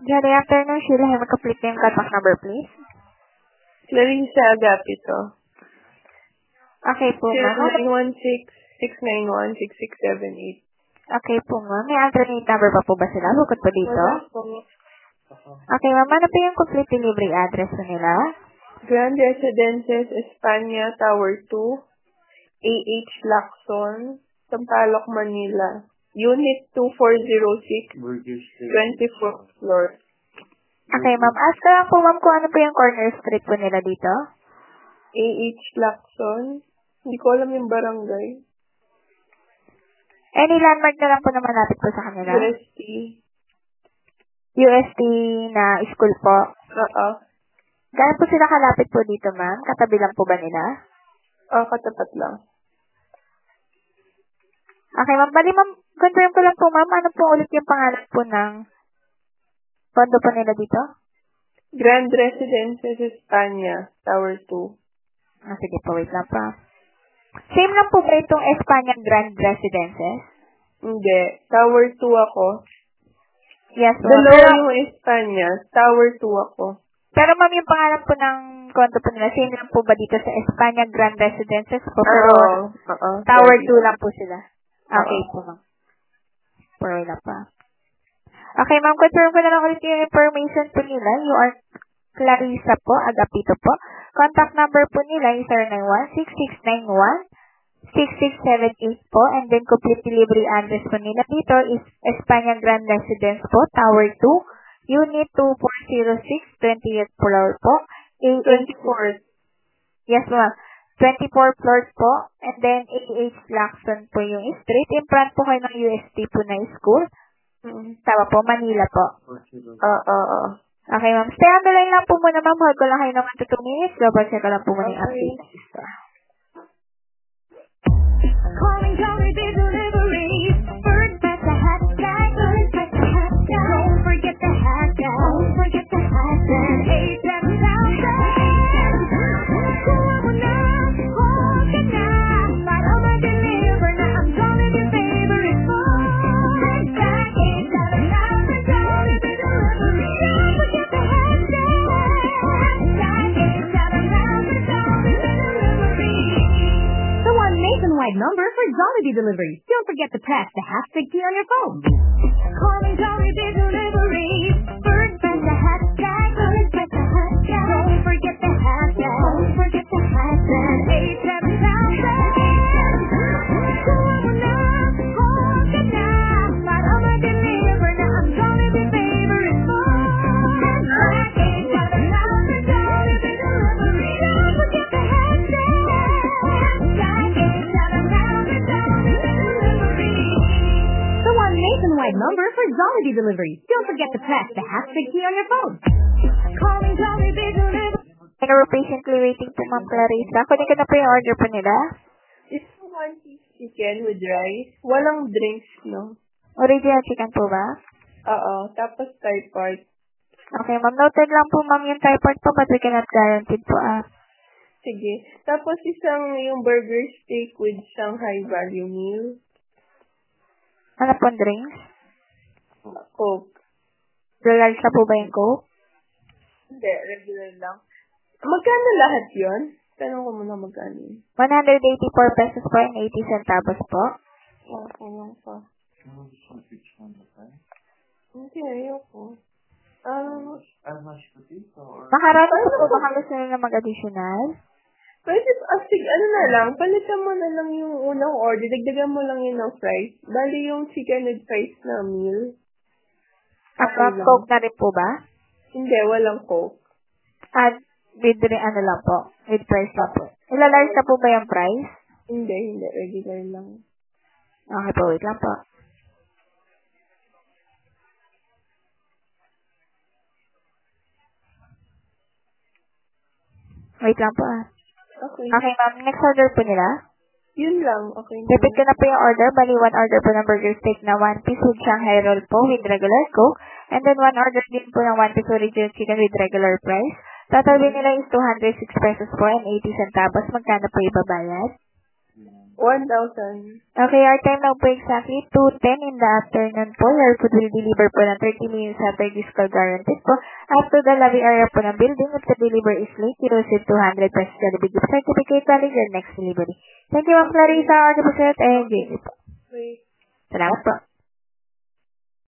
Good afternoon, Sheila. Have a complete name, contact number, please. Clarissa Agapito. Okay po, ma'am. 0916-691-6678. Okay po, ma'am. May alternate number pa po ba sila? Bukod po dito? Okay, ma'am. Ano po yung complete delivery address po nila? Grand Residences, Espanya, Tower 2, AH Lacson, Sampaloc, Manila. Unit 2406, 24th floor. Okay, ma'am. Ask ka lang po, ma'am, kung ano po yung corner street po nila dito. AH Lacson. Hindi ko alam yung barangay. Any landmark na lang po na malapit po sa kanila? UST. UST na school po. Oo. Gano'n po sila kalapit po dito, ma'am? Katabi lang po ba nila? Katapat lang. Okay, ma'am. Bali, ma'am, confirm ko lang po, ma'am. Ano po ulit yung pangalan po ng condo po nila dito? Grand Residences, Espanya, Tower 2. Sige po, wait lang pa. Same lang po ba itong Espanya Grand Residences? Hindi. Tower 2 ako. Yes, ma'am. Dalawa yung Espanya. Tower 2 ako. Pero ma'am, yung pangalan po ng condo po nila, same lang po ba dito sa Espanya Grand Residences po? Pero Tower 2 lang po sila. Okay po, ma'am. Pero wala pa. Okay, ma'am, confirm ko na lang ulit yung information po nila. You are Clarissa po, Agapito po. Contact number po nila is 091-6691-6678 po. And then complete delivery address po nila dito is Espanya Grand Residence po, Tower 2, Unit 2406, 20th floor po. 24th. Yes, ma'am. 24th floor po. And then AH Lacson po yung street. In front po kayo ng UST po na school. Tama po, Manila po. Okay, ma'am. Stay on the line lang po muna, ma'am. Hold ko lang kayo naman 2 minutes. Double check ko lang po muna yung update ng store. Calling Jollibee Delivery. Bird press the hashtag. Bird press the hashtag. Don't forget the hashtag. Don't forget the hashtag. 87,000. Kuha mo na. Hold ka na. Para ma-deliver na ang Jollibee favorite food. Hashtag 87,000 Jollibee Delivery. Don't forget the hashtag. Hashtag 87,000 Jollibee Delivery. The one nationwide number for Jollibee Delivery. Don't forget to press the hashtag key on your phone. Calling Jollibee Delivery. First press the hashtag. First press the hashtag. Don't forget the hashtag. Don't forget the hashtag. 87,000. Kuha mo na. Hold ka na. Para ma-deliver na ang Jollibee favorite food. Hashtag 87,000 Jollibee Delivery. Don't forget the hashtag. Hashtag 87,000 Jollibee Delivery. The one nationwide number for Jollibee Delivery. Don't forget to press the hashtag key on your phone. Calling Jollibee Delivery. And we're patiently waiting po, ma'am Clarissa. Kunin ko na po yung order po nila. It's 1-piece chicken with rice. Walang drinks, no? Original chicken po ba? Tapos Thai part. Okay, ma'am. Noted lang po, ma'am, yung Thai part po, but we cannot guarantee po. Sige. Tapos yung burger steak with Shanghai value meal. Ano po drinks? Coke. Large na po ba yung Coke? Hindi, regular lang. Magkano lahat yun? Tanong ko muna magkano yun. 184 pesos po and 80 centavos po. Okay lang pa. Hindi, ayoko. Makarami po baka gusto nyo na mag-additional? Pwede, ano na lang, palitan mo na lang yung unang order, dagdagan mo lang yun ng fries. Bali yung chicken with fries na meal. Okay, Coke na rin po ba? Hindi, walang Coke. With lang po. With price lang po. Ilalarge na po ba yung price? Hindi, regular lang. Okay po, wait lang po. Wait lang po Okay. Okay, ma'am. Next order po nila? Yun lang. Okay. Repeat ko na po yung order. Bali, 1 order po ng burger steak na 1 piece with Shanghai roll po with regular Coke. And then 1 order din po ng 1 piece original chicken with regular price. Total bill nila is 206 pesos po and 80 centavos. Magkano po ibabayad? 1,000. Okay, our time now po exactly 2:10 in the afternoon po. Your food will deliver po ng 30 minutes after this call guaranteed po. After the lobby area po ng building, if the delivery is late, you receive 200 pesos Jollibee gift certificate valid your next delivery. Thank you, Ma'am Clarissa, our representative, and Jamie po. Wait. Salamat po.